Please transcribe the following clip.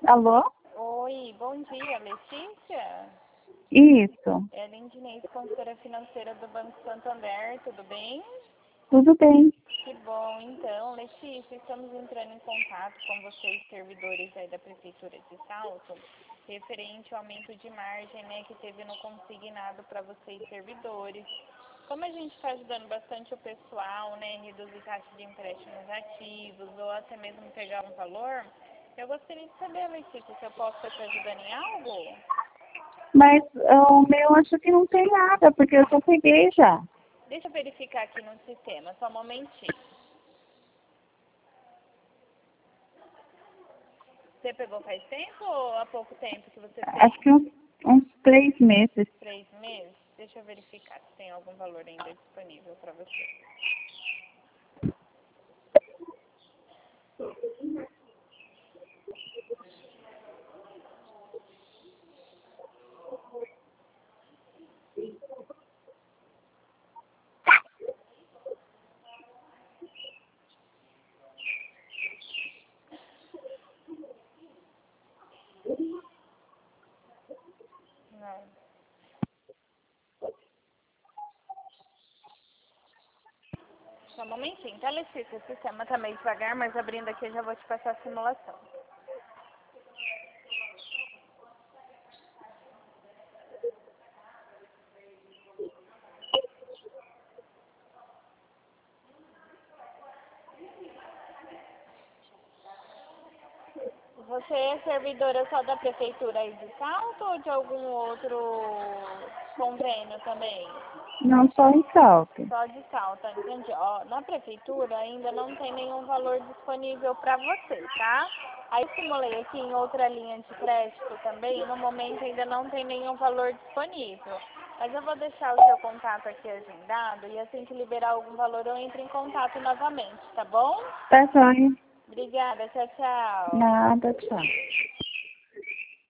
Alô? Oi, bom dia, Letícia? Isso, É a Lindinês, consultora financeira do Banco Santander, tudo bem? tudo bem. Que bom, então, Letícia, estamos entrando em contato com vocês, servidores aí da Prefeitura de Salto, referente ao aumento de margem, né, que teve no consignado para vocês, servidores. Como a gente está ajudando bastante o pessoal, né, reduzir taxa de empréstimos ativos ou até mesmo pegar um valor, eu gostaria de saber, Letícia, se eu posso estar te ajudando em algo? Mas o meu acho que não tem nada, porque eu só peguei já. Deixa eu verificar aqui no sistema, só um momentinho. Você pegou faz tempo ou há pouco tempo que você Acho fez? que uns 3 meses. 3 meses? Deixa eu verificar se tem algum valor ainda disponível para você. Não. Só um momentinho, tá, Letícia? O sistema tá meio devagar, mas abrindo aqui eu já vou te passar a simulação. Você é servidora só da Prefeitura aí de Salto ou de algum outro convênio também? Não só em Salto. Só de Salto, entendi. Ó, na Prefeitura ainda não tem nenhum valor disponível para você, tá? Aí eu simulei aqui em outra linha de crédito também, no momento ainda não tem nenhum valor disponível. Mas eu vou deixar o seu contato aqui agendado e assim que liberar algum valor eu entro em contato novamente, tá bom? Tá joia. Obrigada, tchau, tchau. Nada, tchau.